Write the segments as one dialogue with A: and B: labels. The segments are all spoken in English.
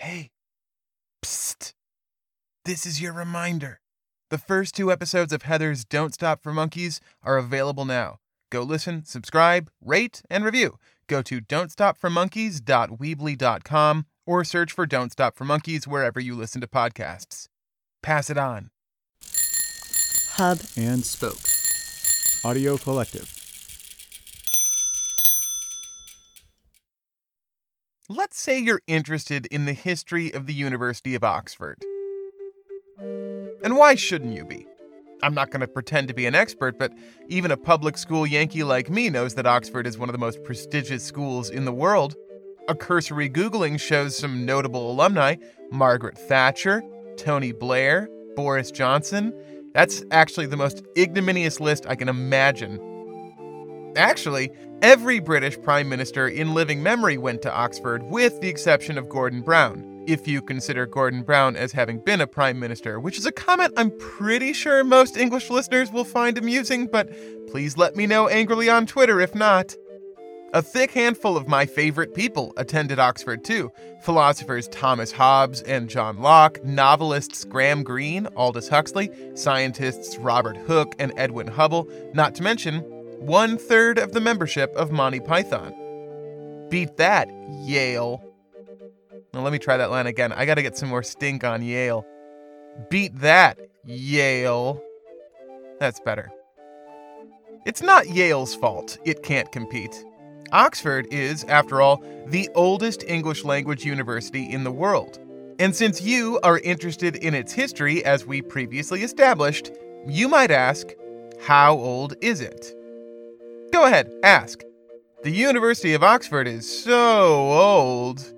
A: Hey, psst. This is your reminder. The first 2 episodes of Heather's Don't Stop for Monkeys are available now. Go listen, subscribe, rate, and review. Go to don'tstopformonkeys.weebly.com or search for Don't Stop for Monkeys wherever you listen to podcasts. Pass it on.
B: Hub
C: and Spoke Audio Collective.
A: Let's say you're interested in the history of the University of Oxford. And why shouldn't you be? I'm not going to pretend to be an expert, but even a public school Yankee like me knows that Oxford is one of the most prestigious schools in the world. A cursory Googling shows some notable alumni: Margaret Thatcher, Tony Blair, Boris Johnson. That's actually the most ignominious list I can imagine. Actually, every British Prime Minister in living memory went to Oxford, with the exception of Gordon Brown, if you consider Gordon Brown as having been a Prime Minister, which is a comment I'm pretty sure most English listeners will find amusing, but please let me know angrily on Twitter if not. A thick handful of my favorite people attended Oxford too. Philosophers Thomas Hobbes and John Locke, novelists Graham Greene, Aldous Huxley, scientists Robert Hooke and Edwin Hubble, not to mention 1/3 of the membership of Monty Python. Beat that, Yale. Now let me try that line again. I gotta get some more stink on Yale. Beat that, Yale. That's better. It's not Yale's fault it can't compete. Oxford is, after all, the oldest English language university in the world. And since you are interested in its history, as we previously established, you might ask, how old is it? Go ahead, ask. The University of Oxford is so old.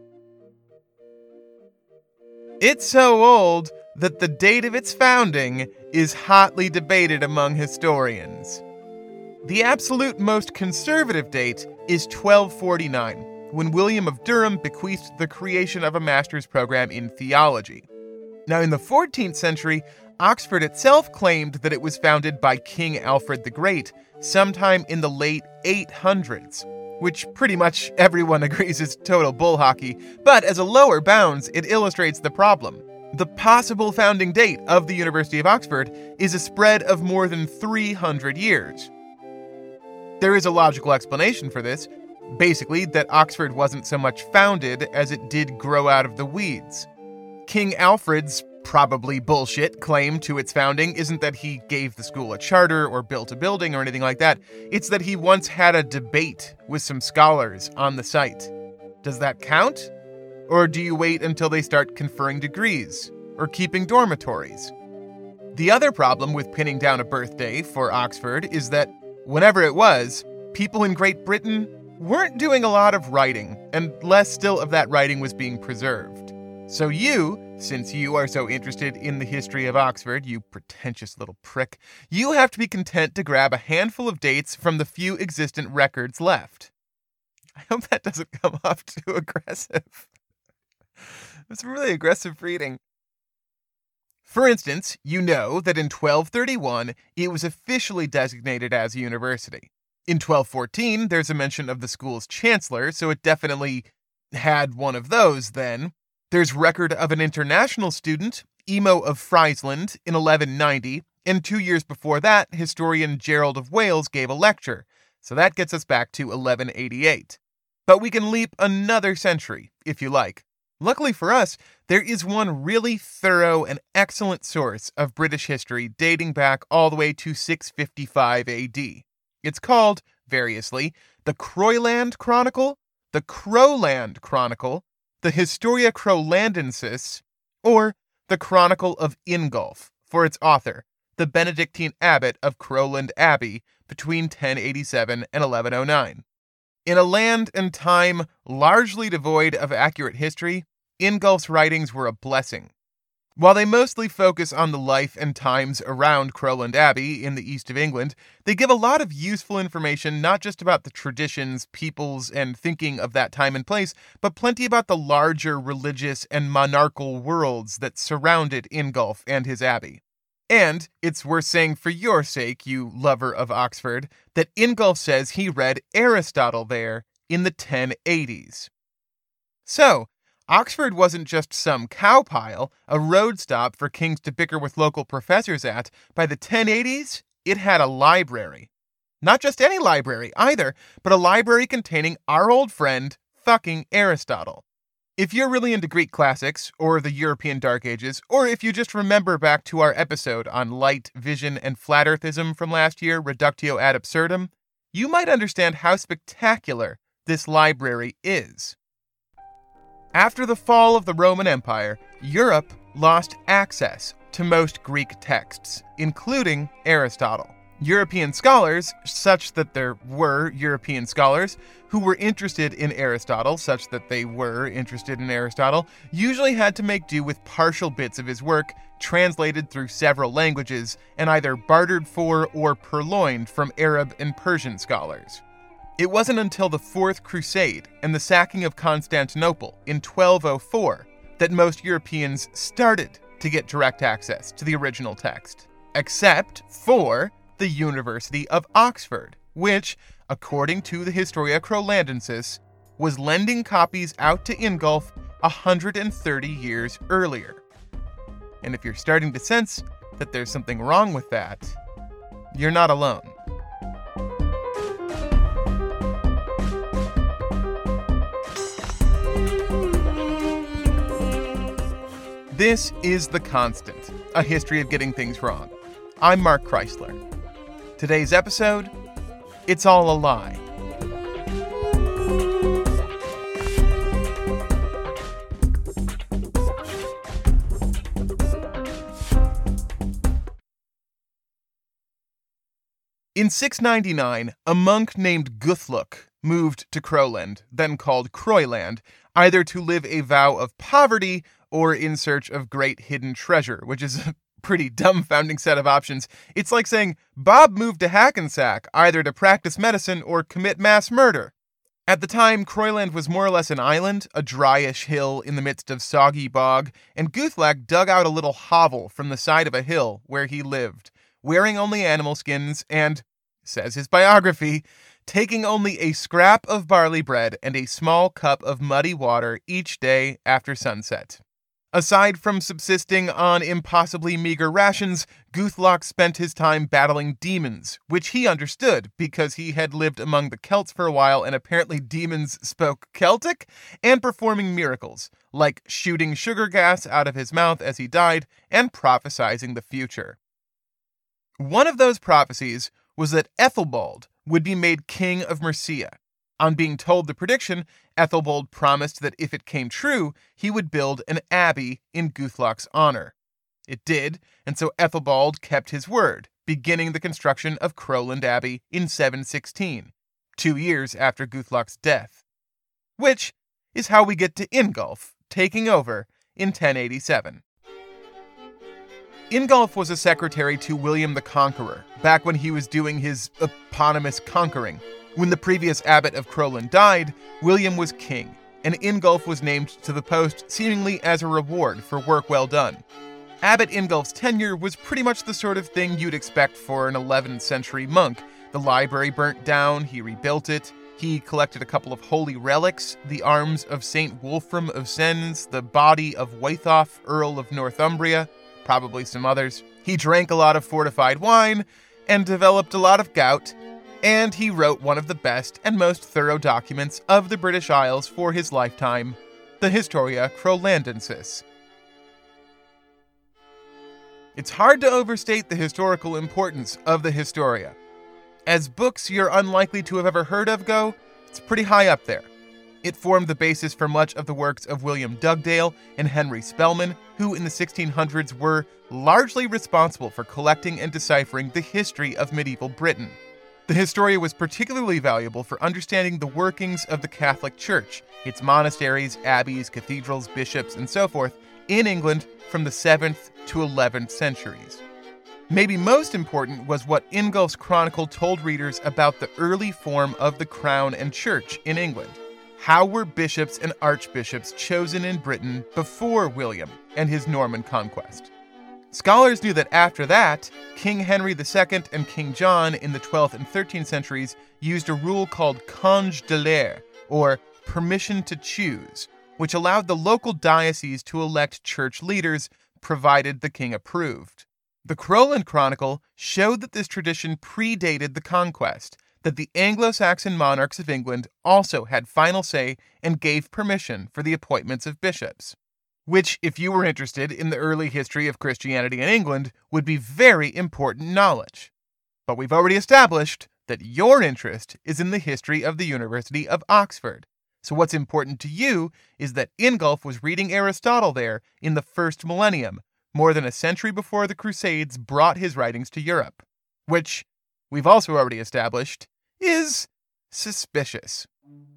A: It's so old that the date of its founding is hotly debated among historians. The absolute most conservative date is 1249, when William of Durham bequeathed the creation of a master's program in theology. Now, in the 14th century, Oxford itself claimed that it was founded by King Alfred the Great sometime in the late 800s, which pretty much everyone agrees is total bull hockey, but as a lower bounds, it illustrates the problem. The possible founding date of the University of Oxford is a spread of more than 300 years. There is a logical explanation for this, basically that Oxford wasn't so much founded as it did grow out of the weeds. King Alfred's probably bullshit claim to its founding isn't that he gave the school a charter or built a building or anything like that. It's that he once had a debate with some scholars on the site. Does that count? Or do you wait until they start conferring degrees or keeping dormitories? The other problem with pinning down a birthday for Oxford is that whenever it was, people in Great Britain weren't doing a lot of writing, and less still of that writing was being preserved. So you, since you are so interested in the history of Oxford, you pretentious little prick, you have to be content to grab a handful of dates from the few existent records left. I hope that doesn't come off too aggressive. It's really aggressive reading. For instance, you know that in 1231, it was officially designated as a university. In 1214, there's a mention of the school's chancellor, so it definitely had one of those then. There's record of an international student, Emo of Friesland, in 1190, and 2 years before that, historian Gerald of Wales gave a lecture, so that gets us back to 1188. But we can leap another century, if you like. Luckily for us, there is one really thorough and excellent source of British history dating back all the way to 655 AD. It's called, variously, the Croyland Chronicle, the Crowland Chronicle, the Historia Crowlandensis, or the Chronicle of Ingulf, for its author, the Benedictine abbot of Crowland Abbey between 1087 and 1109. In a land and time largely devoid of accurate history, Ingulf's writings were a blessing. While they mostly focus on the life and times around Crowland Abbey in the east of England, they give a lot of useful information not just about the traditions, peoples, and thinking of that time and place, but plenty about the larger religious and monarchical worlds that surrounded Ingulf and his abbey. And it's worth saying for your sake, you lover of Oxford, that Ingulf says he read Aristotle there in the 1080s. So, Oxford wasn't just some cowpile, a road stop for kings to bicker with local professors at. By the 1080s, it had a library. Not just any library either, but a library containing our old friend, fucking Aristotle. If you're really into Greek classics, or the European Dark Ages, or if you just remember back to our episode on light, vision, and flat earthism from last year, Reductio ad absurdum, you might understand how spectacular this library is. After the fall of the Roman Empire, Europe lost access to most Greek texts, including Aristotle. European scholars, such that there were European scholars who were interested in Aristotle, usually had to make do with partial bits of his work translated through several languages and either bartered for or purloined from Arab and Persian scholars. It wasn't until the Fourth Crusade and the sacking of Constantinople in 1204 that most Europeans started to get direct access to the original text, except for the University of Oxford, which, according to the Historia Crolandensis, was lending copies out to Ingolf 130 years earlier. And if you're starting to sense that there's something wrong with that, you're not alone. This is The Constant, a history of getting things wrong. I'm Mark Chrysler. Today's episode, it's all a lie. In 699, a monk named Guthluk moved to Crowland, then called Croyland, either to live a vow of poverty or in search of great hidden treasure, which is a pretty dumbfounding set of options. It's like saying Bob moved to Hackensack, either to practice medicine or commit mass murder. At the time, Croyland was more or less an island, a dryish hill in the midst of soggy bog, and Guthlak dug out a little hovel from the side of a hill where he lived, wearing only animal skins and, says his biography, taking only a scrap of barley bread and a small cup of muddy water each day after sunset. Aside from subsisting on impossibly meager rations, Guthlak spent his time battling demons, which he understood because he had lived among the Celts for a while and apparently demons spoke Celtic, and performing miracles, like shooting sugar gas out of his mouth as he died and prophesizing the future. One of those prophecies was that Ethelbald would be made king of Mercia. On being told the prediction, Ethelbald promised that if it came true, he would build an abbey in Guthlak's honor. It did, and so Ethelbald kept his word, beginning the construction of Crowland Abbey in 716, 2 years after Guthlak's death. Which is how we get to Ingolf taking over in 1087. Ingolf was a secretary to William the Conqueror, back when he was doing his eponymous conquering. When the previous abbot of Crowland died, William was king, and Ingolf was named to the post seemingly as a reward for work well done. Abbot Ingolf's tenure was pretty much the sort of thing you'd expect for an 11th century monk. The library burnt down, he rebuilt it, he collected a couple of holy relics, the arms of Saint Wolfram of Sens, the body of Waithoff, Earl of Northumbria, probably some others. He drank a lot of fortified wine, and developed a lot of gout, and he wrote one of the best and most thorough documents of the British Isles for his lifetime, the Historia Crolandensis. It's hard to overstate the historical importance of the Historia. As books you're unlikely to have ever heard of go, it's pretty high up there. It formed the basis for much of the works of William Dugdale and Henry Spelman, who in the 1600s were largely responsible for collecting and deciphering the history of medieval Britain. The Historia was particularly valuable for understanding the workings of the Catholic Church, its monasteries, abbeys, cathedrals, bishops, and so forth, in England from the 7th to 11th centuries. Maybe most important was what Ingolf's chronicle told readers about the early form of the crown and church in England. How were bishops and archbishops chosen in Britain before William and his Norman conquest? Scholars knew that after that, King Henry II and King John in the 12th and 13th centuries used a rule called congé d'élire, or permission to choose, which allowed the local diocese to elect church leaders, provided the king approved. The Crowland Chronicle showed that this tradition predated the conquest, that the Anglo-Saxon monarchs of England also had final say and gave permission for the appointments of bishops. Which, if you were interested in the early history of Christianity in England, would be very important knowledge. But we've already established that your interest is in the history of the University of Oxford. So what's important to you is that Ingulf was reading Aristotle there in the first millennium, more than a century before the Crusades brought his writings to Europe. Which, we've also already established, is suspicious.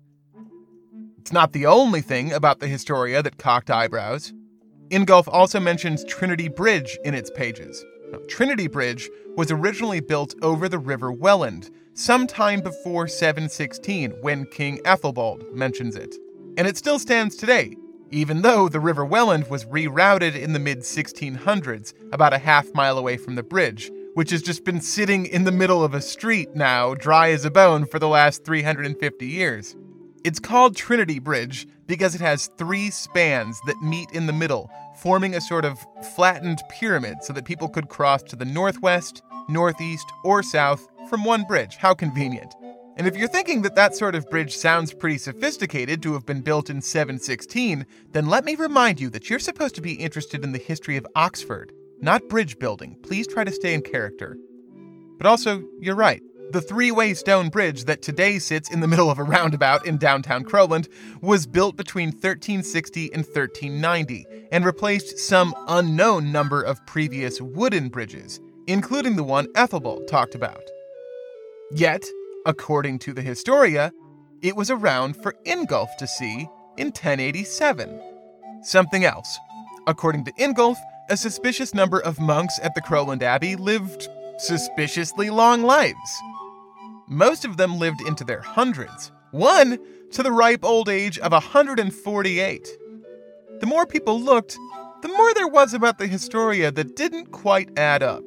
A: It's not the only thing about the Historia that cocked eyebrows. Ingulf also mentions Trinity Bridge in its pages. Now, Trinity Bridge was originally built over the River Welland, sometime before 716, when King Ethelbald mentions it. And it still stands today, even though the River Welland was rerouted in the mid-1600s, about a half-mile away from the bridge, which has just been sitting in the middle of a street now, dry as a bone, for the last 350 years. It's called Trinity Bridge because it has 3 spans that meet in the middle, forming a sort of flattened pyramid so that people could cross to the northwest, northeast, or south from one bridge. How convenient. And if you're thinking that that sort of bridge sounds pretty sophisticated to have been built in 716, then let me remind you that you're supposed to be interested in the history of Oxford, not bridge building. Please try to stay in character. But also, you're right. The 3-way stone bridge that today sits in the middle of a roundabout in downtown Crowland was built between 1360 and 1390 and replaced some unknown number of previous wooden bridges, including the one Ethelbald talked about. Yet, according to the Historia, it was around for Ingulf to see in 1087. Something else. According to Ingulf, a suspicious number of monks at the Crowland Abbey lived suspiciously long lives. Most of them lived into their hundreds, one to the ripe old age of 148. The more people looked, the more there was about the Historia that didn't quite add up.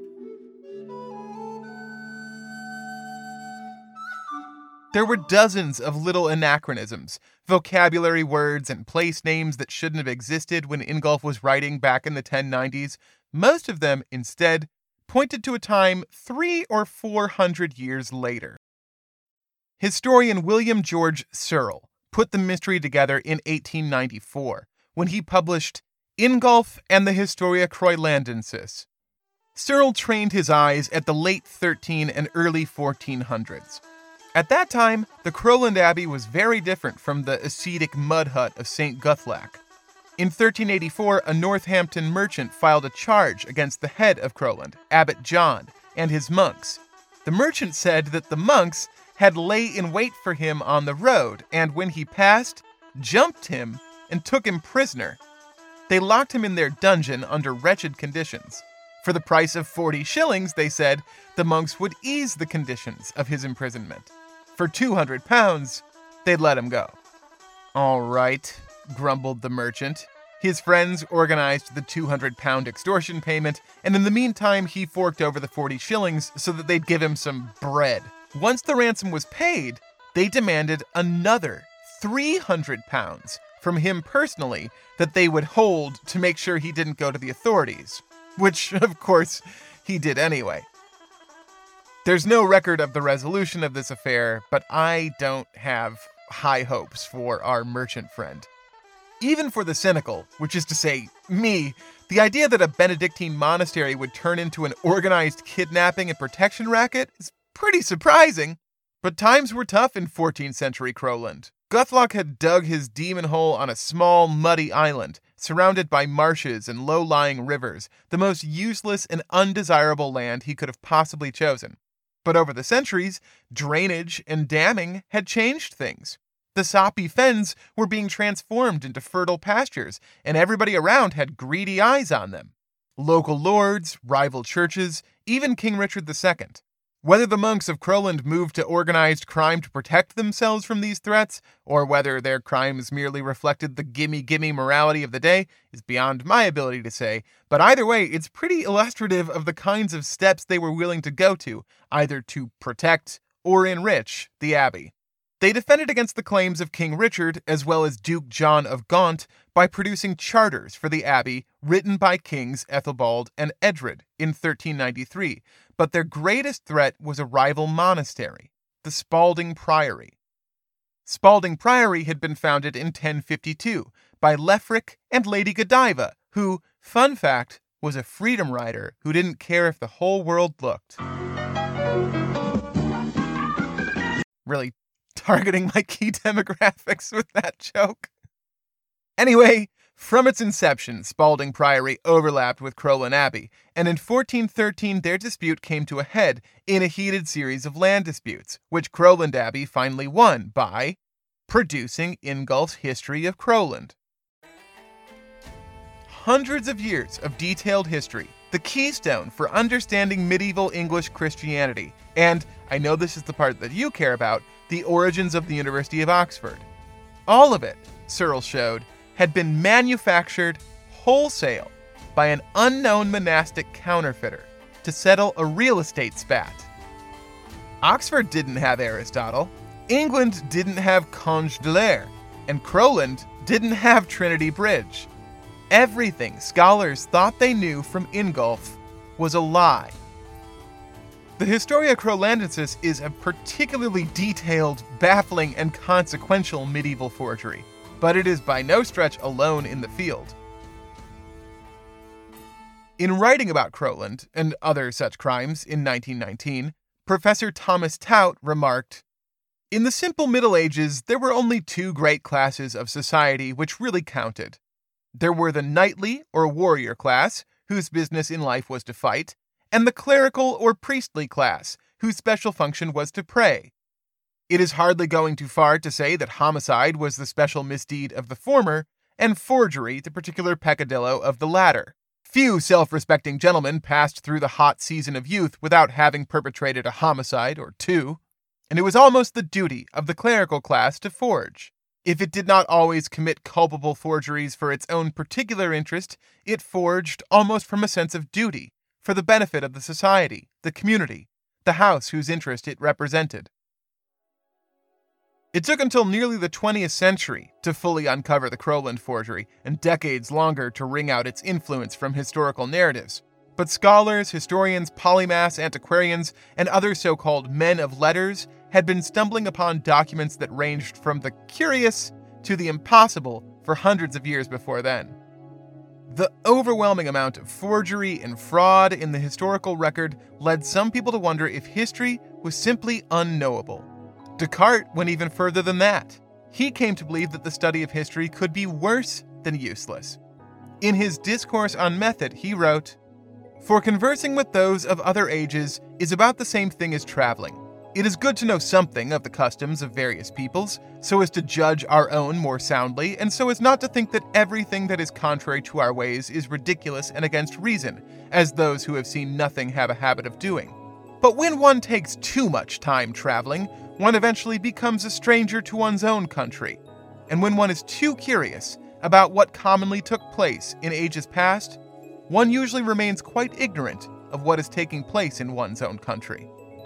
A: There were dozens of little anachronisms, vocabulary words and place names that shouldn't have existed when Ingulf was writing back in the 1090s. Most of them, instead, pointed to a time 300 or 400 years later. Historian William George Searle put the mystery together in 1894 when he published Ingulf and the Historia Croylandensis. Searle trained his eyes at the late 13 and early 1400s. At that time, the Crowland Abbey was very different from the ascetic mud hut of St. Guthlac. In 1384, a Northampton merchant filed a charge against the head of Crowland, Abbot John, and his monks. The merchant said that the monks had lay in wait for him on the road, and when he passed, jumped him and took him prisoner. They locked him in their dungeon under wretched conditions. For the price of 40 shillings, they said, the monks would ease the conditions of his imprisonment. For £200, they'd let him go. All right, grumbled the merchant. His friends organized the £200 extortion payment, and in the meantime, he forked over the 40 shillings so that they'd give him some bread. Once the ransom was paid, they demanded another £300 from him personally that they would hold to make sure he didn't go to the authorities, which, of course, he did anyway. There's no record of the resolution of this affair, but I don't have high hopes for our merchant friend. Even for the cynical, which is to say, me, the idea that a Benedictine monastery would turn into an organized kidnapping and protection racket is pretty surprising. But times were tough in 14th century Crowland. Guthlac had dug his demon hole on a small, muddy island, surrounded by marshes and low-lying rivers, the most useless and undesirable land he could have possibly chosen. But over the centuries, drainage and damming had changed things. The soppy fens were being transformed into fertile pastures, and everybody around had greedy eyes on them. Local lords, rival churches, even King Richard II. Whether the monks of Crowland moved to organized crime to protect themselves from these threats, or whether their crimes merely reflected the gimme-gimme morality of the day, is beyond my ability to say, but either way, it's pretty illustrative of the kinds of steps they were willing to go to, either to protect or enrich the abbey. They defended against the claims of King Richard as well as Duke John of Gaunt by producing charters for the abbey written by Kings Ethelbald and Edred in 1393, but their greatest threat was a rival monastery, the Spalding Priory. Spalding Priory had been founded in 1052 by Leofric and Lady Godiva, who, fun fact, was a freedom rider who didn't care if the whole world looked. Really targeting my key demographics with that joke. Anyway, from its inception, Spalding Priory overlapped with Crowland Abbey, and in 1413 their dispute came to a head in a heated series of land disputes, which Crowland Abbey finally won by producing Ingulf's History of Crowland. Hundreds of years of detailed history, the keystone for understanding medieval English Christianity, and, I know this is the part that you care about, the origins of the University of Oxford. All of it, Searle showed, had been manufactured wholesale by an unknown monastic counterfeiter to settle a real estate spat. Oxford didn't have Aristotle, England didn't have Conge de l'Air, and Crowland didn't have Trinity Bridge. Everything scholars thought they knew from Ingulf was a lie. The Historia Crowlandensis is a particularly detailed, baffling, and consequential medieval forgery, but it is by no stretch alone in the field. In writing about Crowland and other such crimes in 1919, Professor Thomas Tout remarked, "In the simple Middle Ages, there were only two great classes of society which really counted. There were the knightly or warrior class, whose business in life was to fight, and the clerical or priestly class, whose special function was to pray. It is hardly going too far to say that homicide was the special misdeed of the former, and forgery the particular peccadillo of the latter. Few self-respecting gentlemen passed through the hot season of youth without having perpetrated a homicide or two, and it was almost the duty of the clerical class to forge. If it did not always commit culpable forgeries for its own particular interest, it forged almost from a sense of duty, for the benefit of the society, the community, the house whose interest it represented." It took until nearly the 20th century to fully uncover the Crowland forgery, and decades longer to wring out its influence from historical narratives. But scholars, historians, polymaths, antiquarians, and other so-called men of letters had been stumbling upon documents that ranged from the curious to the impossible for hundreds of years before then. The overwhelming amount of forgery and fraud in the historical record led some people to wonder if history was simply unknowable. Descartes went even further than that. He came to believe that the study of history could be worse than useless. In his Discourse on Method, he wrote, "For conversing with those of other ages is about the same thing as traveling. It is good to know something of the customs of various peoples, so as to judge our own more soundly, and so as not to think that everything that is contrary to our ways is ridiculous and against reason, as those who have seen nothing have a habit of doing. But when one takes too much time traveling, one eventually becomes a stranger to one's own country. And when one is too curious about what commonly took place in ages past, one usually remains quite ignorant of what is taking place in one's own country."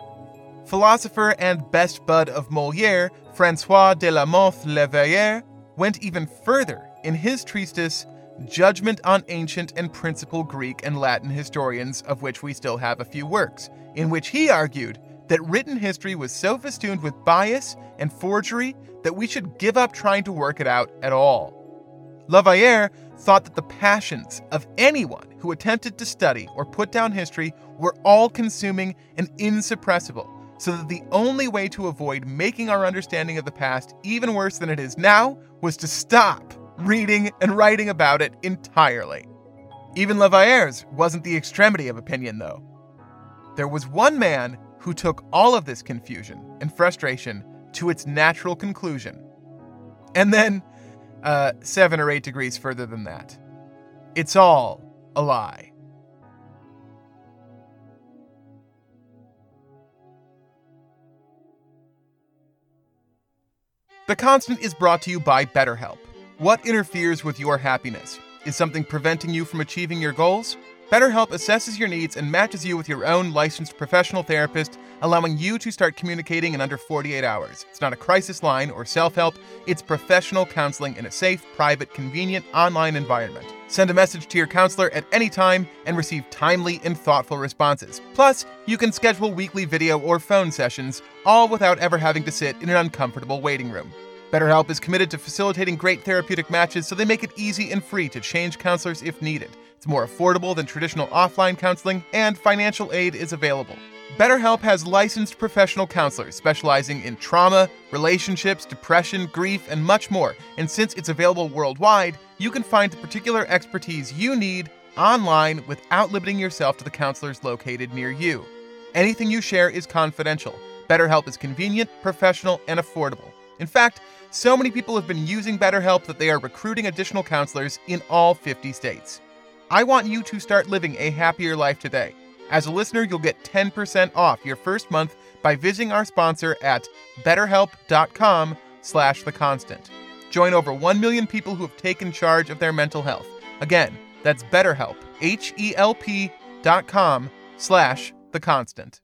A: Philosopher and best bud of Molière, François de la Mothe Leveillère, went even further in his treatise Judgment on Ancient and Principal Greek and Latin Historians, of which we still have a few works, in which he argued that written history was so festooned with bias and forgery that we should give up trying to work it out at all. Leveillère thought that the passions of anyone who attempted to study or put down history were all-consuming and insuppressible, so that the only way to avoid making our understanding of the past even worse than it is now was to stop reading and writing about it entirely. Even Leveillère's wasn't the extremity of opinion, though. There was one man who took all of this confusion and frustration to its natural conclusion. And then, 7 or 8 degrees further than that. It's all a lie. The Constant is brought to you by BetterHelp. What interferes with your happiness? Is something preventing you from achieving your goals? BetterHelp assesses your needs and matches you with your own licensed professional therapist, allowing you to start communicating in under 48 hours. It's not a crisis line or self-help. It's professional counseling in a safe, private, convenient online environment. Send a message to your counselor at any time and receive timely and thoughtful responses. Plus, you can schedule weekly video or phone sessions, all without ever having to sit in an uncomfortable waiting room. BetterHelp is committed to facilitating great therapeutic matches, so they make it easy and free to change counselors if needed. It's more affordable than traditional offline counseling, and financial aid is available. BetterHelp has licensed professional counselors specializing in trauma, relationships, depression, grief, and much more. And since it's available worldwide, you can find the particular expertise you need online without limiting yourself to the counselors located near you. Anything you share is confidential. BetterHelp is convenient, professional, and affordable. In fact, so many people have been using BetterHelp that they are recruiting additional counselors in all 50 states. I want you to start living a happier life today. As a listener, you'll get 10% off your first month by visiting our sponsor at betterhelp.com/theconstant. Join over 1 million people who have taken charge of their mental health. Again, that's BetterHelp, HELP.com/theconstant.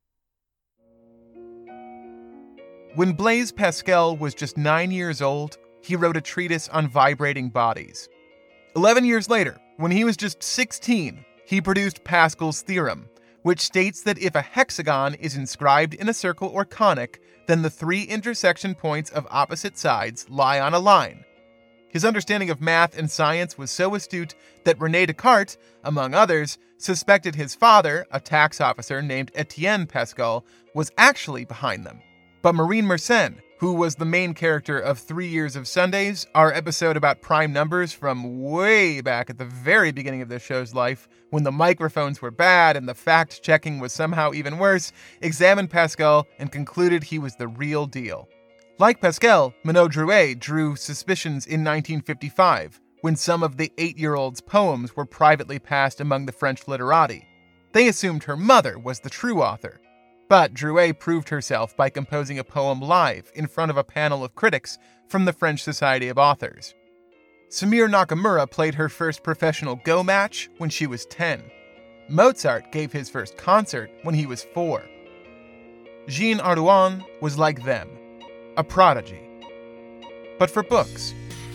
A: When Blaise Pascal was just 9 years old, he wrote a treatise on vibrating bodies. 11 years later, when he was just 16, he produced Pascal's theorem, which states that if a hexagon is inscribed in a circle or conic, then the three intersection points of opposite sides lie on a line. His understanding of math and science was so astute that René Descartes, among others, suspected his father, a tax officer named Etienne Pascal, was actually behind them. But Maureen Mersenne, who was the main character of 3 Years of Sundays, our episode about prime numbers from way back at the very beginning of this show's life, when the microphones were bad and the fact-checking was somehow even worse, examined Pascal and concluded he was the real deal. Like Pascal, Manon Drouet drew suspicions in 1955, when some of the 8-year-old's poems were privately passed among the French literati. They assumed her mother was the true author. But Drouet proved herself by composing a poem live in front of a panel of critics from the French Society of Authors. Samir Nakamura played her first professional Go match when she was 10. Mozart gave his first concert when he was 4. Jean Ardouin was like them, a prodigy. But for books,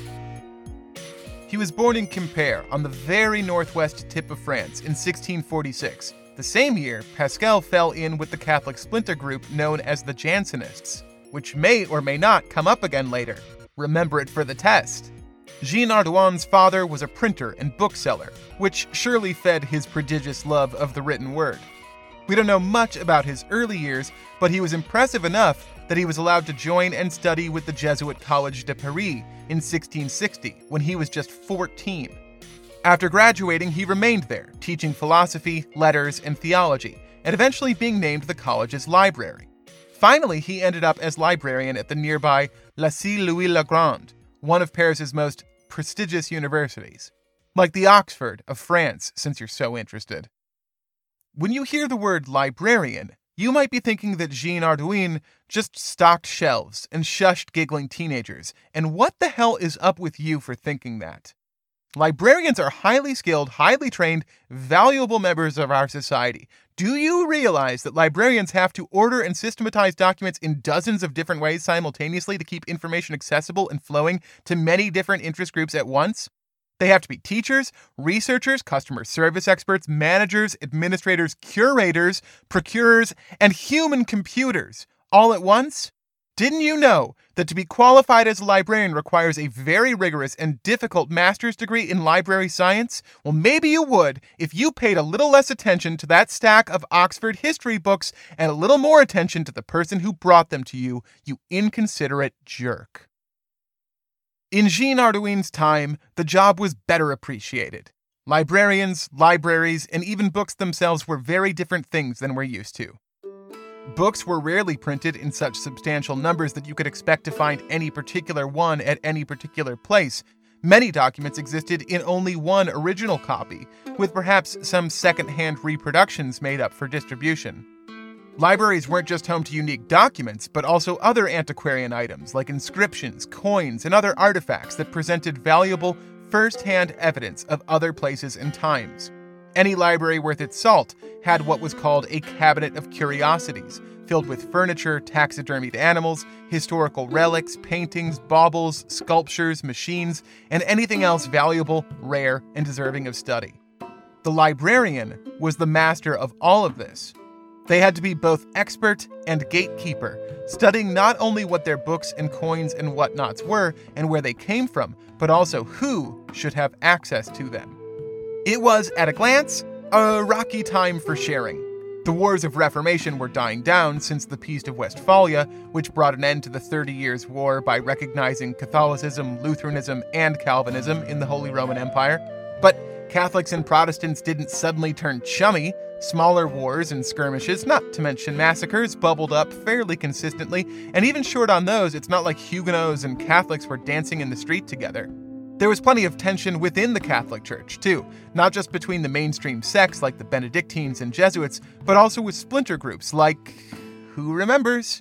A: he was born in Quimper on the very northwest tip of France in 1646. The same year, Pascal fell in with the Catholic splinter group known as the Jansenists, which may or may not come up again later. Remember it for the test. Jean Ardouin's father was a printer and bookseller, which surely fed his prodigious love of the written word. We don't know much about his early years, but he was impressive enough that he was allowed to join and study with the Jesuit College de Paris in 1660, when he was just 14. After graduating, he remained there, teaching philosophy, letters, and theology, and eventually being named the college's library. Finally, he ended up as librarian at the nearby Lycée Louis-le-Grand, one of Paris's most prestigious universities. Like the Oxford of France, since you're so interested. When you hear the word librarian, you might be thinking that Jean Ardouin just stocked shelves and shushed giggling teenagers, and what the hell is up with you for thinking that? Librarians are highly skilled, highly trained, valuable members of our society. Do you realize that librarians have to order and systematize documents in dozens of different ways simultaneously to keep information accessible and flowing to many different interest groups at once? They have to be teachers, researchers, customer service experts, managers, administrators, curators, procurers, and human computers all at once? Didn't you know that to be qualified as a librarian requires a very rigorous and difficult master's degree in library science? Well, maybe you would if you paid a little less attention to that stack of Oxford history books and a little more attention to the person who brought them to you, you inconsiderate jerk. In Jean Ardouin's time, the job was better appreciated. Librarians, libraries, and even books themselves were very different things than we're used to. Books were rarely printed in such substantial numbers that you could expect to find any particular one at any particular place. Many documents existed in only one original copy, with perhaps some second-hand reproductions made up for distribution. Libraries weren't just home to unique documents, but also other antiquarian items like inscriptions, coins, and other artifacts that presented valuable first-hand evidence of other places and times. Any library worth its salt had what was called a cabinet of curiosities, filled with furniture, taxidermied animals, historical relics, paintings, baubles, sculptures, machines, and anything else valuable, rare, and deserving of study. The librarian was the master of all of this. They had to be both expert and gatekeeper, studying not only what their books and coins and whatnots were and where they came from, but also who should have access to them. It was, at a glance, a rocky time for sharing. The wars of Reformation were dying down since the Peace of Westphalia, which brought an end to the 30 Years' War by recognizing Catholicism, Lutheranism, and Calvinism in the Holy Roman Empire. But Catholics and Protestants didn't suddenly turn chummy. Smaller wars and skirmishes, not to mention massacres, bubbled up fairly consistently, and even short on those, it's not like Huguenots and Catholics were dancing in the street together. There was plenty of tension within the Catholic Church, too, not just between the mainstream sects like the Benedictines and Jesuits, but also with splinter groups like, who remembers?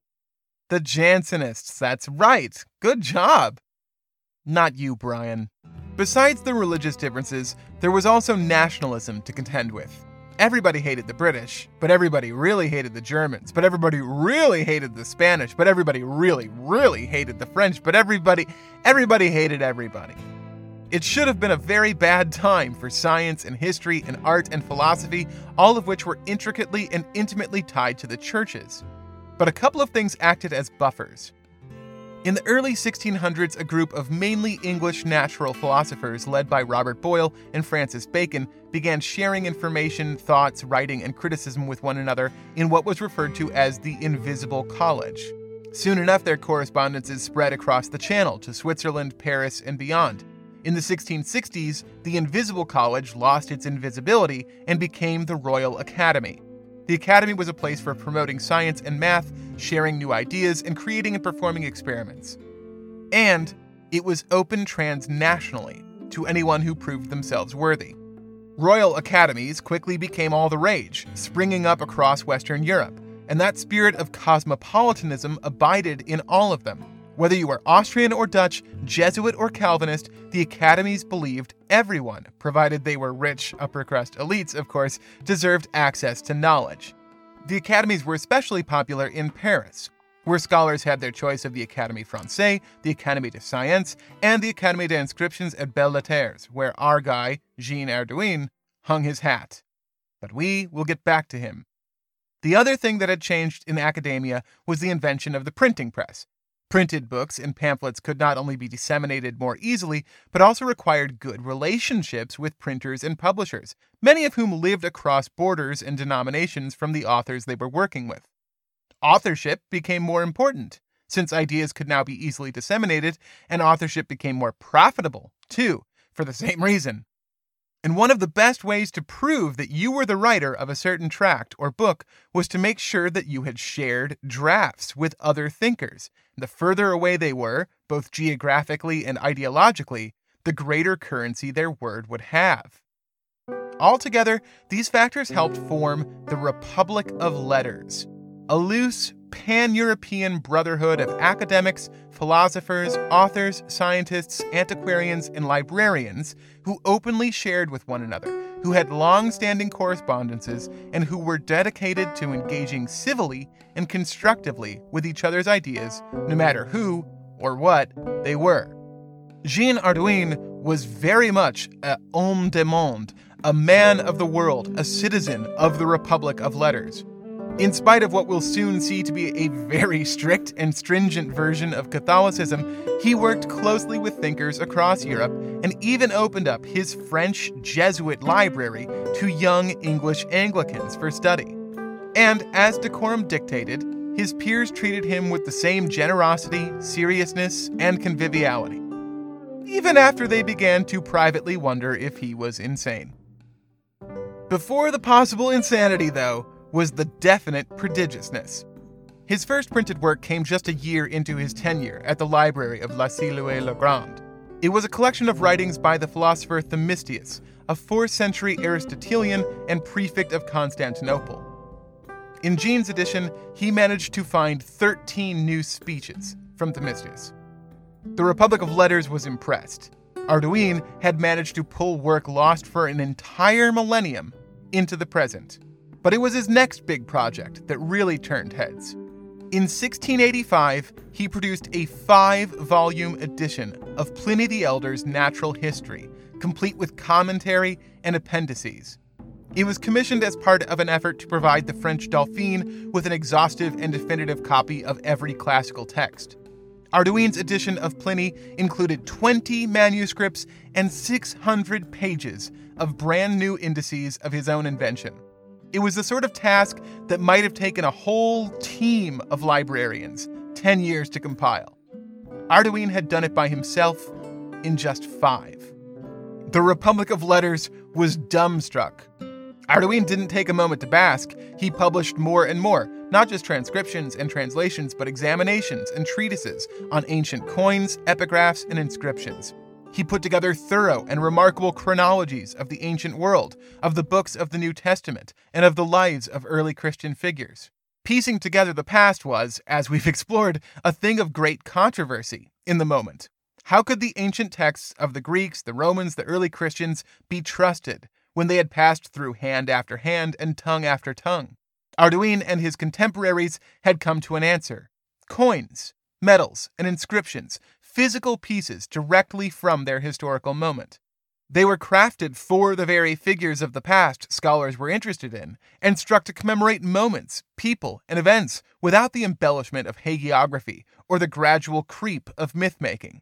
A: The Jansenists, that's right. Good job. Not you, Brian. Besides the religious differences, there was also nationalism to contend with. Everybody hated the British, but everybody really hated the Germans, but everybody really hated the Spanish, but everybody really, really hated the French, but everybody hated everybody. It should have been a very bad time for science and history and art and philosophy, all of which were intricately and intimately tied to the churches. But a couple of things acted as buffers. In the early 1600s, a group of mainly English natural philosophers led by Robert Boyle and Francis Bacon began sharing information, thoughts, writing, and criticism with one another in what was referred to as the Invisible College. Soon enough, their correspondences spread across the Channel to Switzerland, Paris, and beyond. In the 1660s, the Invisible College lost its invisibility and became the Royal Academy. The Academy was a place for promoting science and math, sharing new ideas, and creating and performing experiments. And it was open transnationally to anyone who proved themselves worthy. Royal Academies quickly became all the rage, springing up across Western Europe, and that spirit of cosmopolitanism abided in all of them. Whether you were Austrian or Dutch, Jesuit or Calvinist, the academies believed everyone, provided they were rich, upper-crust elites, of course, deserved access to knowledge. The academies were especially popular in Paris, where scholars had their choice of the Académie Française, the Académie des Sciences, and the Académie des Inscriptions et Belles-Lettres, where our guy, Jean Ardouin, hung his hat. But we will get back to him. The other thing that had changed in academia was the invention of the printing press. Printed books and pamphlets could not only be disseminated more easily, but also required good relationships with printers and publishers, many of whom lived across borders and denominations from the authors they were working with. Authorship became more important, since ideas could now be easily disseminated, and authorship became more profitable, too, for the same reason. And one of the best ways to prove that you were the writer of a certain tract or book was to make sure that you had shared drafts with other thinkers. The further away they were, both geographically and ideologically, the greater currency their word would have. Altogether, these factors helped form the Republic of Letters, a loose, pan-European brotherhood of academics, philosophers, authors, scientists, antiquarians, and librarians who openly shared with one another, who had long-standing correspondences, and who were dedicated to engaging civilly and constructively with each other's ideas, no matter who or what they were. Jean Ardouin was very much an homme de monde, a man of the world, a citizen of the Republic of Letters. In spite of what we'll soon see to be a very strict and stringent version of Catholicism, he worked closely with thinkers across Europe and even opened up his French Jesuit library to young English Anglicans for study. And as decorum dictated, his peers treated him with the same generosity, seriousness, and conviviality, even after they began to privately wonder if he was insane. Before the possible insanity, though, was the definite prodigiousness. His first printed work came just a year into his tenure at the library of La Sillue-le-Grand. It was a collection of writings by the philosopher Themistius, a 4th century Aristotelian and prefect of Constantinople. In Jean's edition, he managed to find 13 new speeches from Themistius. The Republic of Letters was impressed. Arduin had managed to pull work lost for an entire millennium into the present. But it was his next big project that really turned heads. In 1685, he produced a 5-volume edition of Pliny the Elder's Natural History, complete with commentary and appendices. It was commissioned as part of an effort to provide the French Dauphin with an exhaustive and definitive copy of every classical text. Arduin's edition of Pliny included 20 manuscripts and 600 pages of brand new indices of his own invention. It was the sort of task that might have taken a whole team of librarians 10 years to compile. Arduin had done it by himself in just 5. The Republic of Letters was dumbstruck. Arduin didn't take a moment to bask. He published more and more, not just transcriptions and translations, but examinations and treatises on ancient coins, epigraphs, and inscriptions. He put together thorough and remarkable chronologies of the ancient world, of the books of the New Testament, and of the lives of early Christian figures. Piecing together the past was, as we've explored, a thing of great controversy in the moment. How could the ancient texts of the Greeks, the Romans, the early Christians be trusted when they had passed through hand after hand and tongue after tongue? Arduin and his contemporaries had come to an answer. Coins, medals, and inscriptions, physical pieces directly from their historical moment. They were crafted for the very figures of the past scholars were interested in, and struck to commemorate moments, people, and events without the embellishment of hagiography or the gradual creep of myth-making.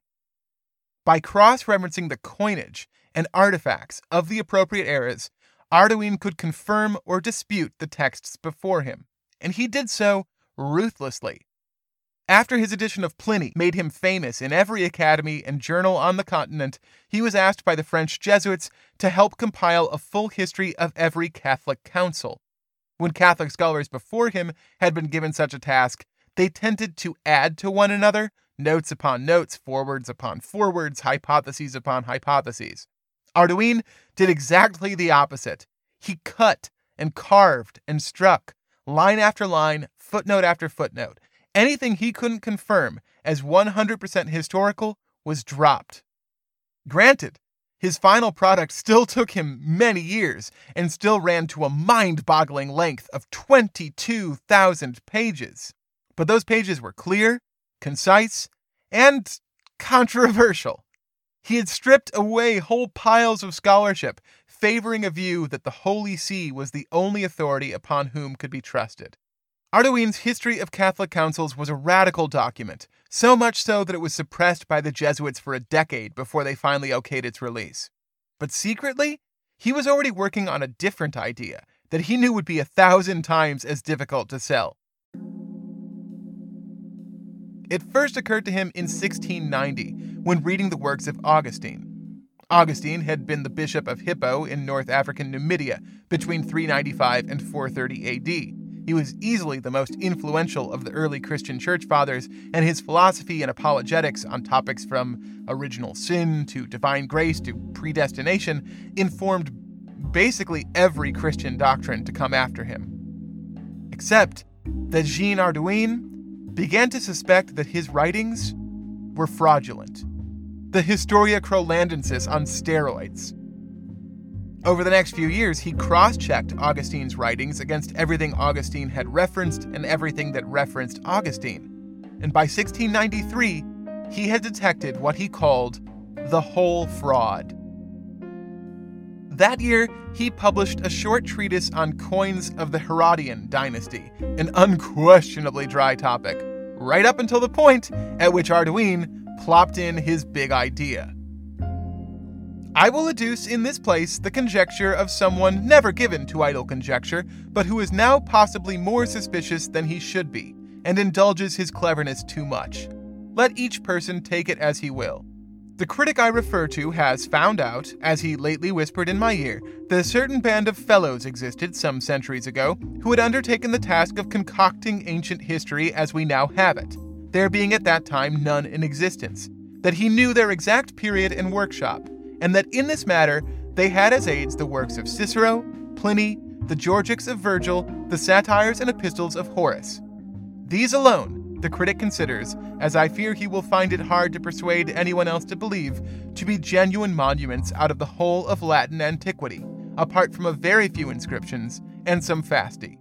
A: By cross-referencing the coinage and artifacts of the appropriate eras, Arduin could confirm or dispute the texts before him, and he did so ruthlessly. After his edition of Pliny made him famous in every academy and journal on the continent, he was asked by the French Jesuits to help compile a full history of every Catholic council. When Catholic scholars before him had been given such a task, they tended to add to one another, notes upon notes, forwards upon forwards, hypotheses upon hypotheses. Arduin did exactly the opposite. He cut and carved and struck, line after line, footnote after footnote. Anything he couldn't confirm as 100% historical was dropped. Granted, his final product still took him many years and still ran to a mind-boggling length of 22,000 pages. But those pages were clear, concise, and controversial. He had stripped away whole piles of scholarship, favoring a view that the Holy See was the only authority upon whom could be trusted. Arduin's History of Catholic Councils was a radical document, so much so that it was suppressed by the Jesuits for a decade before they finally okayed its release. But secretly, he was already working on a different idea that he knew would be 1,000 times as difficult to sell. It first occurred to him in 1690 when reading the works of Augustine. Augustine had been the bishop of Hippo in North African Numidia between 395 and 430 AD. He was easily the most influential of the early Christian church fathers, and his philosophy and apologetics on topics from original sin to divine grace to predestination informed basically every Christian doctrine to come after him. Except that Jean Arduin began to suspect that his writings were fraudulent. The Historia Crolandensis on steroids. Over the next few years, he cross-checked Augustine's writings against everything Augustine had referenced and everything that referenced Augustine. And by 1693, he had detected what he called the whole fraud. That year, he published a short treatise on coins of the Herodian dynasty, an unquestionably dry topic, right up until the point at which Arduin plopped in his big idea. I will adduce in this place the conjecture of someone never given to idle conjecture, but who is now possibly more suspicious than he should be, and indulges his cleverness too much. Let each person take it as he will. The critic I refer to has found out, as he lately whispered in my ear, that a certain band of fellows existed some centuries ago who had undertaken the task of concocting ancient history as we now have it, there being at that time none in existence, that he knew their exact period and workshop, and that in this matter they had as aids the works of Cicero, Pliny, the Georgics of Virgil, the satires and epistles of Horace. These alone, the critic considers, as I fear he will find it hard to persuade anyone else to believe, to be genuine monuments out of the whole of Latin antiquity, apart from a very few inscriptions and some fasti.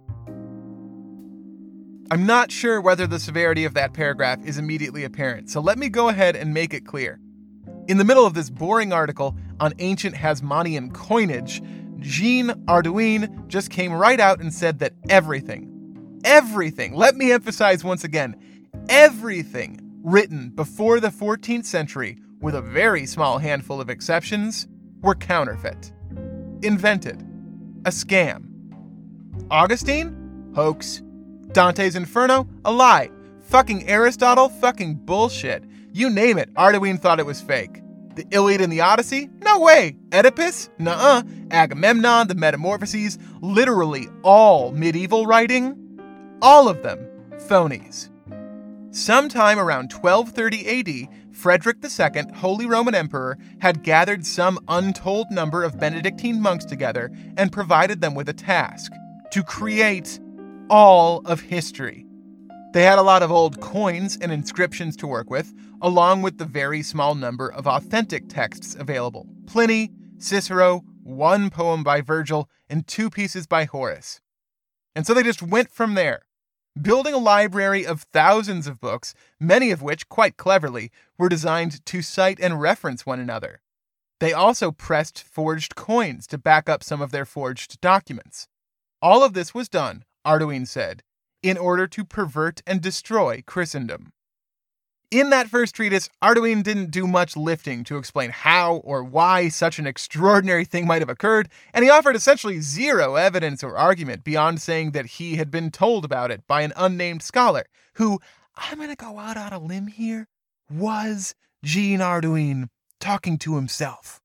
A: I'm not sure whether the severity of that paragraph is immediately apparent, so let me go ahead and make it clear. In the middle of this boring article on ancient Hasmonean coinage, Jean Ardouin just came right out and said that everything, let me emphasize once again, everything written before the 14th century, with a very small handful of exceptions, were counterfeit. Invented. A scam. Augustine? Hoax. Dante's Inferno? A lie. Fucking Aristotle? Fucking bullshit. You name it, Ardouin thought it was fake. The Iliad and the Odyssey? No way. Oedipus? Nuh-uh. Agamemnon, the Metamorphoses, literally all medieval writing? All of them phonies. Sometime around 1230 AD, Frederick II, Holy Roman Emperor, had gathered some untold number of Benedictine monks together and provided them with a task: to create all of history. They had a lot of old coins and inscriptions to work with, along with the very small number of authentic texts available: Pliny, Cicero, one poem by Virgil, and 2 pieces by Horace. And so they just went from there, building a library of thousands of books, many of which, quite cleverly, were designed to cite and reference one another. They also pressed forged coins to back up some of their forged documents. All of this was done, Ardouin said, in order to pervert and destroy Christendom. In that first treatise, Ardouin didn't do much lifting to explain how or why such an extraordinary thing might have occurred, and he offered essentially zero evidence or argument beyond saying that he had been told about it by an unnamed scholar, who, I'm going to go out on a limb here, was Jean Ardouin talking to himself.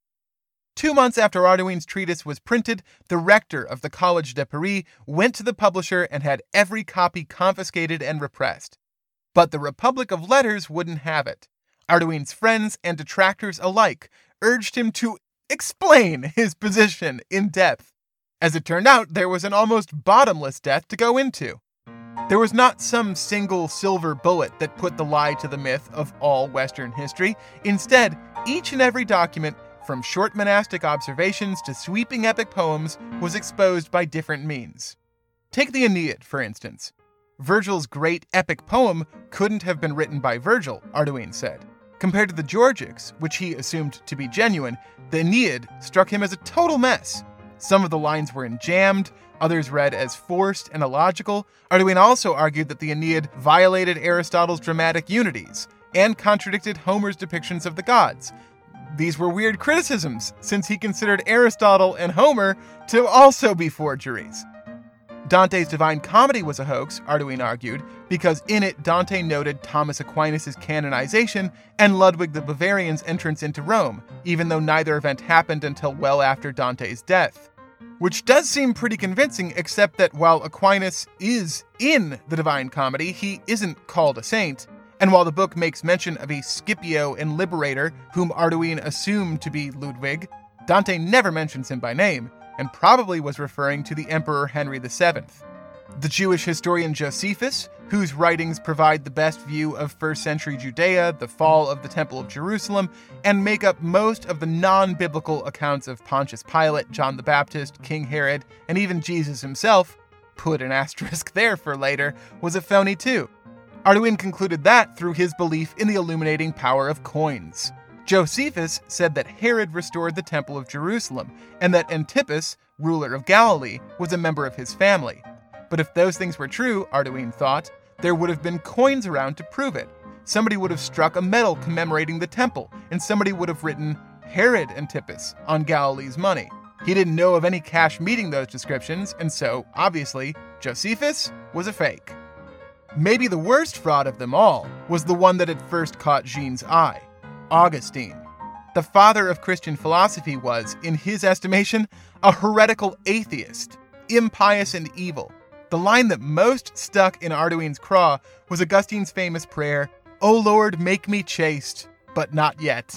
A: 2 months after Ardouin's treatise was printed, the rector of the Collège de Paris went to the publisher and had every copy confiscated and repressed. But the Republic of Letters wouldn't have it. Ardouin's friends and detractors alike urged him to explain his position in depth. As it turned out, there was an almost bottomless depth to go into. There was not some single silver bullet that put the lie to the myth of all Western history. Instead, each and every document, from short monastic observations to sweeping epic poems, was exposed by different means. Take the Aeneid, for instance. Virgil's great epic poem couldn't have been written by Virgil, Ardouin said. Compared to the Georgics, which he assumed to be genuine, the Aeneid struck him as a total mess. Some of the lines were enjammed, others read as forced and illogical. Ardouin also argued that the Aeneid violated Aristotle's dramatic unities and contradicted Homer's depictions of the gods. These were weird criticisms, since he considered Aristotle and Homer to also be forgeries. Dante's Divine Comedy was a hoax, Ardouin argued, because in it Dante noted Thomas Aquinas' canonization and Ludwig the Bavarian's entrance into Rome, even though neither event happened until well after Dante's death. Which does seem pretty convincing, except that while Aquinas is in the Divine Comedy, he isn't called a saint. And while the book makes mention of a Scipio and Liberator, whom Ardouin assumed to be Ludwig, Dante never mentions him by name, and probably was referring to the Emperor Henry VII. The Jewish historian Josephus, whose writings provide the best view of 1st century Judea, the fall of the Temple of Jerusalem, and make up most of the non-biblical accounts of Pontius Pilate, John the Baptist, King Herod, and even Jesus himself, put an asterisk there for later, was a phony too. Ardouin concluded that through his belief in the illuminating power of coins. Josephus said that Herod restored the Temple of Jerusalem, and that Antipas, ruler of Galilee, was a member of his family. But if those things were true, Ardouin thought, there would have been coins around to prove it. Somebody would have struck a medal commemorating the temple, and somebody would have written Herod Antipas on Galilee's money. He didn't know of any cash meeting those descriptions, and so, obviously, Josephus was a fake. Maybe the worst fraud of them all was the one that had first caught Jean's eye: Augustine. The father of Christian philosophy was, in his estimation, a heretical atheist, impious and evil. The line that most stuck in Ardouin's craw was Augustine's famous prayer, "O Lord, make me chaste, but not yet."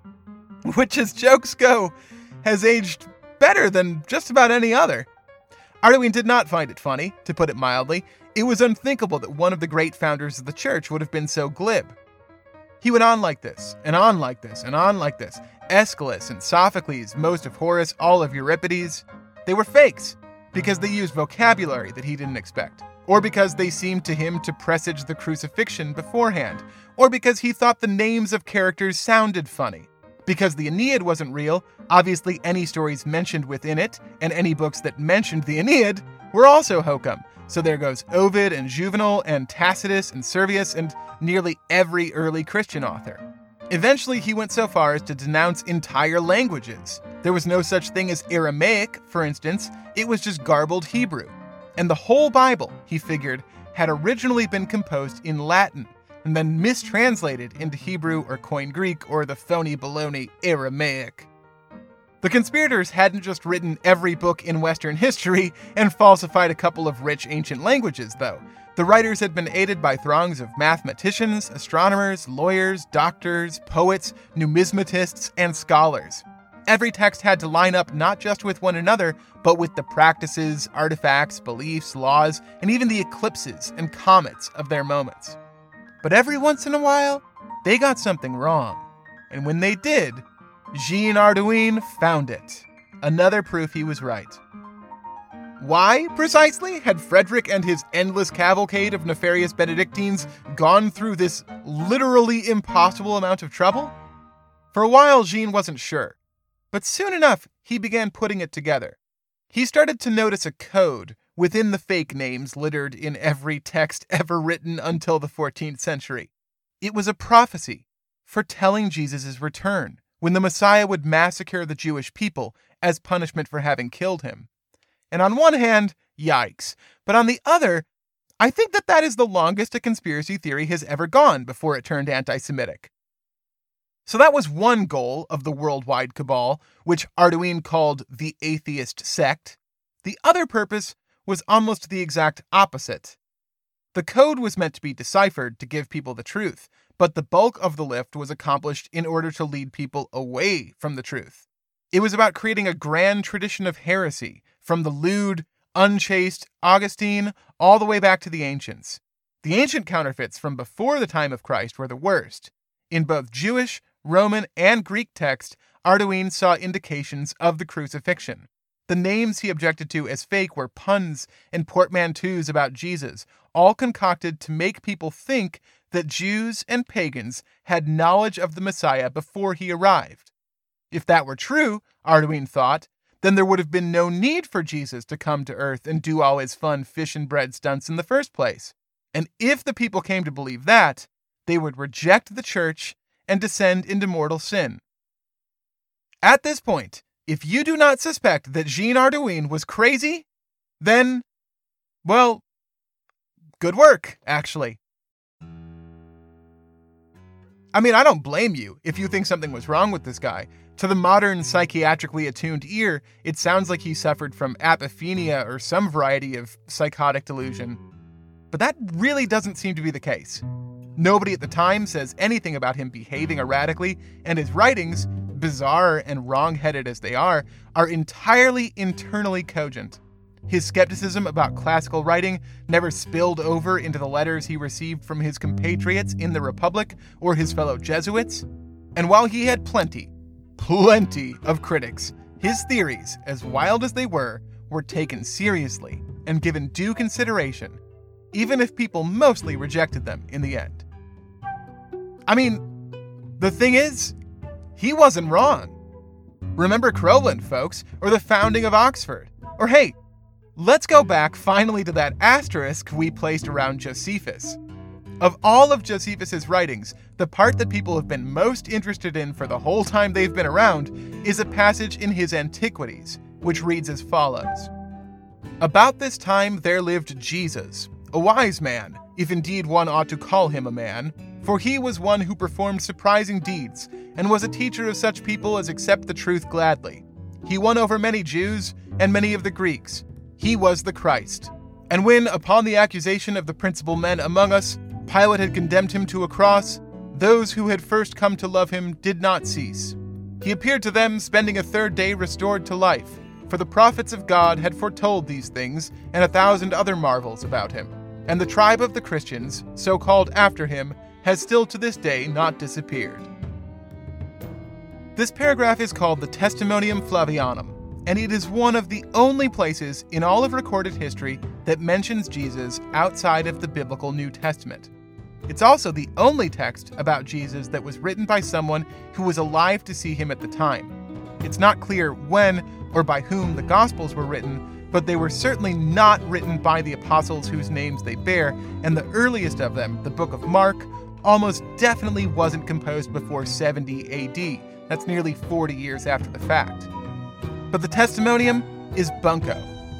A: Which, as jokes go, has aged better than just about any other. Ardouin did not find it funny, to put it mildly. It was unthinkable that one of the great founders of the church would have been so glib. He went on like this, and on like this, and on like this. Aeschylus and Sophocles, most of Horace, all of Euripides. They were fakes, because they used vocabulary that he didn't expect, or because they seemed to him to presage the crucifixion beforehand, or because he thought the names of characters sounded funny. Because the Aeneid wasn't real, obviously any stories mentioned within it, and any books that mentioned the Aeneid, were also hokum. So there goes Ovid and Juvenal and Tacitus and Servius and nearly every early Christian author. Eventually, he went so far as to denounce entire languages. There was no such thing as Aramaic, for instance. It was just garbled Hebrew. And the whole Bible, he figured, had originally been composed in Latin and then mistranslated into Hebrew or Koine Greek or the phony baloney Aramaic. The conspirators hadn't just written every book in Western history and falsified a couple of rich ancient languages, though. The writers had been aided by throngs of mathematicians, astronomers, lawyers, doctors, poets, numismatists, and scholars. Every text had to line up not just with one another, but with the practices, artifacts, beliefs, laws, and even the eclipses and comets of their moments. But every once in a while, they got something wrong. And when they did, Jean Ardouin found it. Another proof he was right. Why, precisely, had Frederick and his endless cavalcade of nefarious Benedictines gone through this literally impossible amount of trouble? For a while, Jean wasn't sure. But soon enough, he began putting it together. He started to notice a code within the fake names littered in every text ever written until the 14th century. It was a prophecy foretelling Jesus' return, when the Messiah would massacre the Jewish people as punishment for having killed him. And on one hand, yikes. But on the other, I think that is the longest a conspiracy theory has ever gone before it turned anti-Semitic. So that was one goal of the worldwide cabal, which Ardouin called the atheist sect. The other purpose was almost the exact opposite. The code was meant to be deciphered to give people the truth, but the bulk of the lift was accomplished in order to lead people away from the truth. It was about creating a grand tradition of heresy, from the lewd, unchaste Augustine all the way back to the ancients. The ancient counterfeits from before the time of Christ were the worst. In both Jewish, Roman, and Greek text, Ardouin saw indications of the crucifixion. The names he objected to as fake were puns and portmanteaus about Jesus, all concocted to make people think that Jews and pagans had knowledge of the Messiah before he arrived. If that were true, Ardouin thought, then there would have been no need for Jesus to come to earth and do all his fun fish and bread stunts in the first place. And if the people came to believe that, they would reject the church and descend into mortal sin. At this point, if you do not suspect that Jean Ardouin was crazy, then, well, good work, actually. I mean, I don't blame you if you think something was wrong with this guy. To the modern psychiatrically attuned ear, it sounds like he suffered from apophenia or some variety of psychotic delusion. But that really doesn't seem to be the case. Nobody at the time says anything about him behaving erratically, and his writings, bizarre and wrong-headed as they are entirely internally cogent. His skepticism about classical writing never spilled over into the letters he received from his compatriots in the Republic or his fellow Jesuits. And while he had plenty of critics, his theories, as wild as they were taken seriously and given due consideration, even if people mostly rejected them in the end. I mean, the thing is, he wasn't wrong. Remember Crowland, folks, or the founding of Oxford. Or hey, let's go back finally to that asterisk we placed around Josephus. Of all of Josephus's writings, the part that people have been most interested in for the whole time they've been around is a passage in his Antiquities, which reads as follows. About this time there lived Jesus, a wise man, if indeed one ought to call him a man, for he was one who performed surprising deeds, and was a teacher of such people as accept the truth gladly. He won over many Jews and many of the Greeks. He was the Christ. And when, upon the accusation of the principal men among us, Pilate had condemned him to a cross, those who had first come to love him did not cease. He appeared to them, spending a third day restored to life, for the prophets of God had foretold these things and 1,000 other marvels about him. and the tribe of the Christians, so called after him, has still to this day not disappeared. This paragraph is called the Testimonium Flavianum, and it is one of the only places in all of recorded history that mentions Jesus outside of the biblical New Testament. It's also the only text about Jesus that was written by someone who was alive to see him at the time. It's not clear when or by whom the Gospels were written, but they were certainly not written by the apostles whose names they bear, and the earliest of them, the book of Mark, almost definitely wasn't composed before 70 AD. That's nearly 40 years after the fact. But the Testimonium is bunko.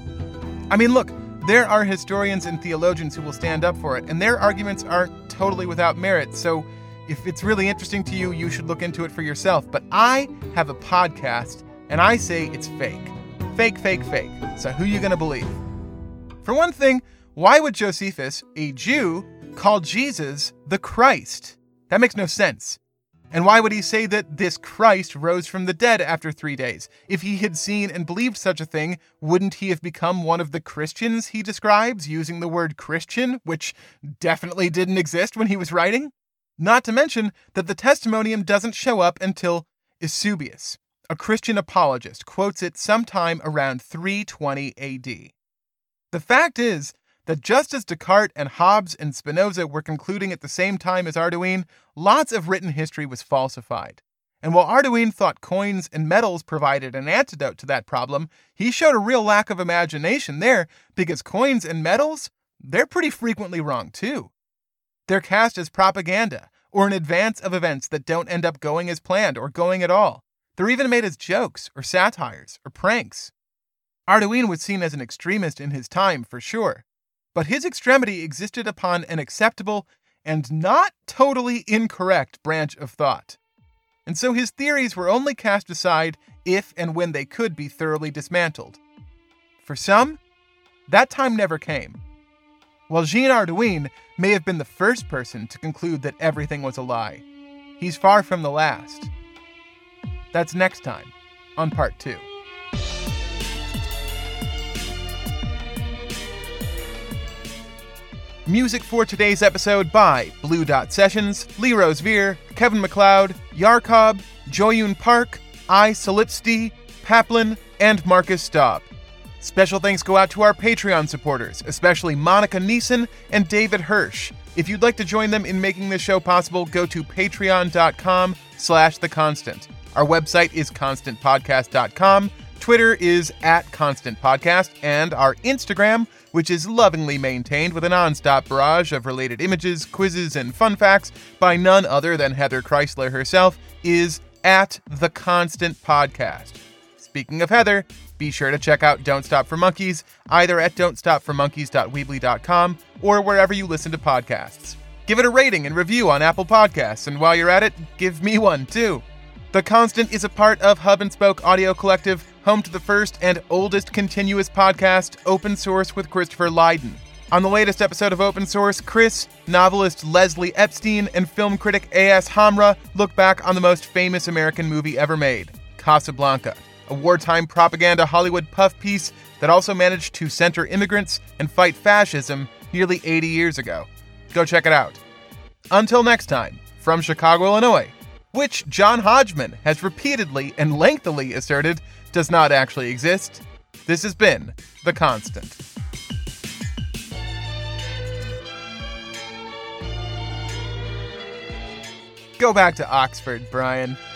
A: I mean, look, there are historians and theologians who will stand up for it, and their arguments are totally without merit, so if it's really interesting to you, you should look into it for yourself. But I have a podcast, and I say it's fake. Fake, fake, fake. So who you gonna believe? For one thing, why would Josephus, a Jew, call Jesus the Christ? That makes no sense. And why would he say that this Christ rose from the dead after 3 days? If he had seen and believed such a thing, wouldn't he have become one of the Christians he describes, using the word Christian, which definitely didn't exist when he was writing? Not to mention that the Testimonium doesn't show up until Eusebius, a Christian apologist, quotes it sometime around 320 AD. The fact is that just as Descartes and Hobbes and Spinoza were concluding at the same time as Arduin, lots of written history was falsified. And while Arduin thought coins and medals provided an antidote to that problem, he showed a real lack of imagination there, because coins and medals, they're pretty frequently wrong too. They're cast as propaganda, or in advance of events that don't end up going as planned or going at all. They're even made as jokes, or satires, or pranks. Arduin was seen as an extremist in his time, for sure. But his extremity existed upon an acceptable and not totally incorrect branch of thought. And so his theories were only cast aside if and when they could be thoroughly dismantled. For some, that time never came. While Jean Arduin may have been the first person to conclude that everything was a lie, he's far from the last. That's next time on Part 2. Music for today's episode by Blue Dot Sessions, Lee Rose Veer, Kevin MacLeod, Yarkob, Joyun Park, I. Solipsty, Paplin, and Marcus Staub. Special thanks go out to our Patreon supporters, especially Monica Neeson and David Hirsch. If you'd like to join them in making this show possible, go to patreon.com/theconstant. Our website is constantpodcast.com. Twitter is @ConstantPodcast, and our Instagram, which is lovingly maintained with a non-stop barrage of related images, quizzes, and fun facts by none other than Heather Chrysler herself, is @TheConstantPodcast. Speaking of Heather, be sure to check out Don't Stop for Monkeys, either at don'tstopformonkeys.weebly.com or wherever you listen to podcasts. Give it a rating and review on Apple Podcasts, and while you're at it, give me one too. The Constant is a part of Hub and Spoke Audio Collective, home to the first and oldest continuous podcast, Open Source with Christopher Lydon. On the latest episode of Open Source, Chris, novelist Leslie Epstein, and film critic A.S. Hamra look back on the most famous American movie ever made, Casablanca, a wartime propaganda Hollywood puff piece that also managed to center immigrants and fight fascism nearly 80 years ago. Go check it out. Until next time, from Chicago, Illinois, which John Hodgman has repeatedly and lengthily asserted does not actually exist, this has been The Constant. Go back to Oxford, Brian.